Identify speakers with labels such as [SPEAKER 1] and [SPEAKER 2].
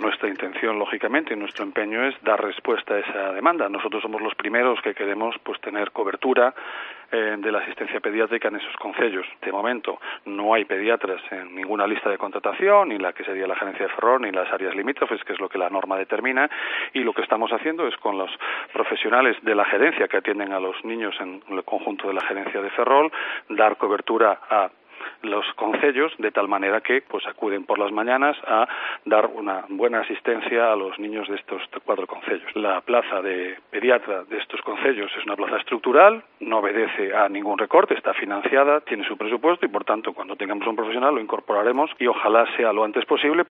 [SPEAKER 1] Nuestra intención, lógicamente, y nuestro empeño es dar respuesta a esa demanda. Nosotros somos los primeros que queremos tener cobertura de la asistencia pediátrica en esos concellos. De momento no hay pediatras en ninguna lista de contratación, ni la que sería la gerencia de Ferrol, ni las áreas limítrofes, que es lo que la norma determina, y lo que estamos haciendo es con los profesionales de la gerencia que atienden a los niños en el conjunto de la gerencia de Ferrol, dar cobertura a los concellos de tal manera que acuden por las mañanas a dar una buena asistencia a los niños de estos 4 concellos. La plaza de pediatra de estos concellos es una plaza estructural, no obedece a ningún recorte, está financiada, tiene su presupuesto y por tanto cuando tengamos un profesional lo incorporaremos y ojalá sea lo antes posible